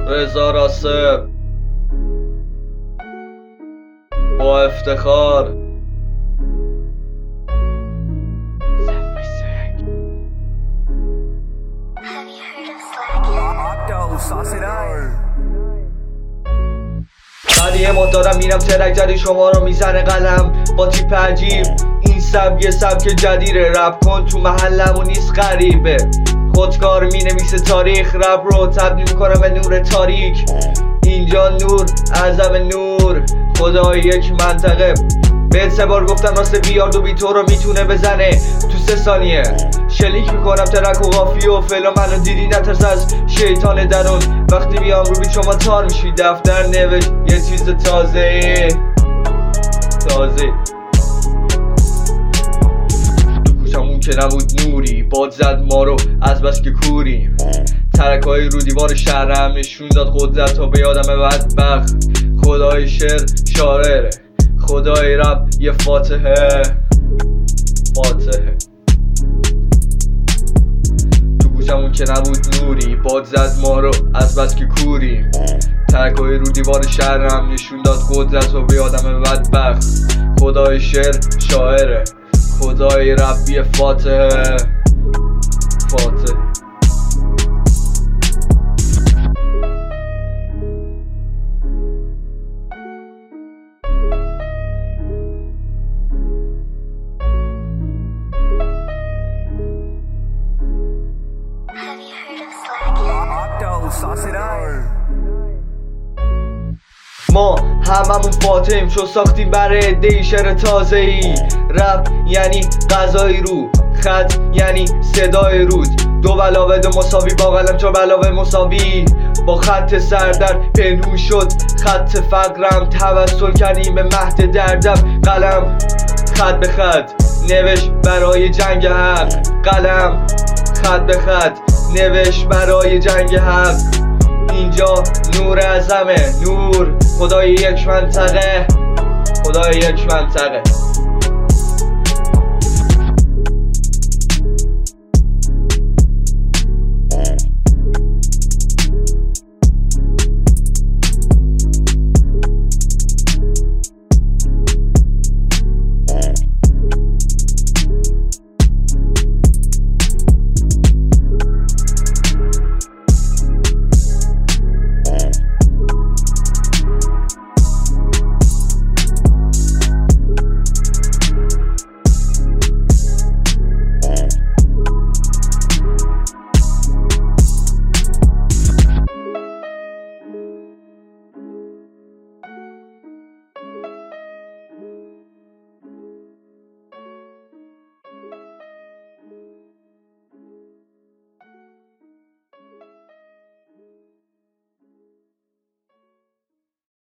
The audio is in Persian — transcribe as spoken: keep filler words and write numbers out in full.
رضا راسب با افتخار بعد یه ماه دارم میرم ترک جدید شما رو میزنه قلم با تیپ عجیب. این سبک یه سبک جدیده، رپ کن تو محلم و نیست غریبه. خودکار می نویسه تاریخ، رپ رو تبدیل میکنم به نور تاریک. اینجا نور اعظم نور، خدای یک منطقه. بهت سه بار گفتم راست بیارد و بی تو رو میتونه بزنه تو سه ثانیه. شلیک میکنم ترک و قافی و فعلا منو دیدی نترس از شیطان درون. وقتی بیام رو بیت شما تار میشی، دفتر نوشت یه چیز تازه تازه. تو گوشمون که نبود نوری، باد زد ما رو از بس که کوریم. ترکای رو دیوار شهرم نشون داد قدرت ها به آدم بدبخت. خدای شعر شاعره، خدای رب یه فاتحه فاتحه. تو گوشمون که نبود نوری، باد زد ما رو از بس که کوریم. ترکای رو دیوار شهرم نشون داد قدرت و به آدم بدبخت. خدای شعر شاعره، خدای رب یه فاتحه فاتحه. ما هممون فاتحیم چون ساختیم برای عده‌ای شعر تازه‌ای. رپ یعنی غذای رو، خط یعنی صدای رود. دو علاوه دو مساوی با قلم، چهار علاوه مساوی با خط سردر پنهون شد خط فقرم. توسل کردیم به مهد دردم، قلم خط به خط نوشت برای جنگ حق. قلم خط به خط نوشت برای جنگ حق. اینجا نور اعظمه، نور خدای یک منطقه، خدای یک منطقه.